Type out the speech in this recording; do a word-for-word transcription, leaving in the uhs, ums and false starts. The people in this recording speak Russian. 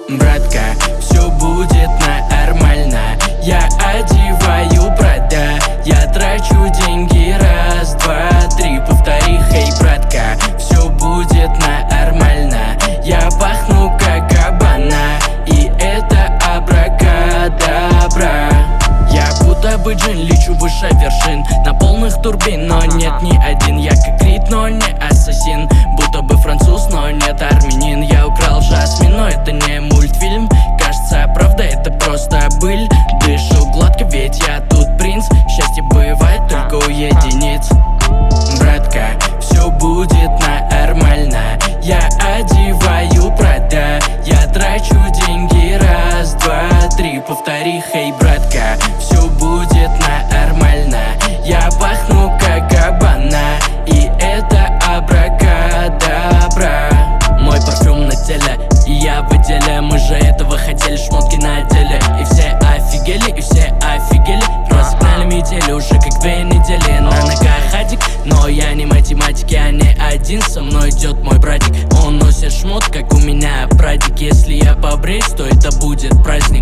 Братка, все будет нормально. Я одеваю Прада, я трачу деньги раз, два, три. Повтори, хей, братка, все будет нормально. Я пахну как Габбана, и это абракадабра. Я будто бы джин, лечу выше вершин на полных турбин, но нет ни один. Я как Крид, но не ассасин, будто бы француз, но нет армянин. Я украл Жасмин, но это не мультфильм. Кажется, правда, это просто быль. Дышу гладко, ведь я тут принц. Счастье бывает только у единиц. Братка, все будет нормально. Я одеваю Прада, я трачу деньги раз, два, три. Повтори, хей, братка, все будет нормально. Я пахну как Габбана, и это абракадабра. Мой парфюм на теле, и я в отделе. Мы же этого хотели, шмотки на деле. И все офигели, и все офигели. Разогнали метели уже как две недели. На ногах адик, но я не математик. Я не один, со мной идет мой братик. Он носит шмот, как у меня прадик. Если я побреюсь, то это будет праздник.